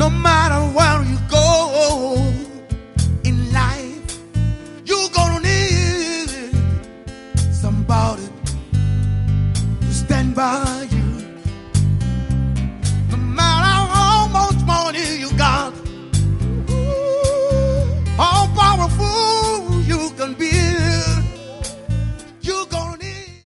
No matter where you go in life, you're gonna need somebody to stand by.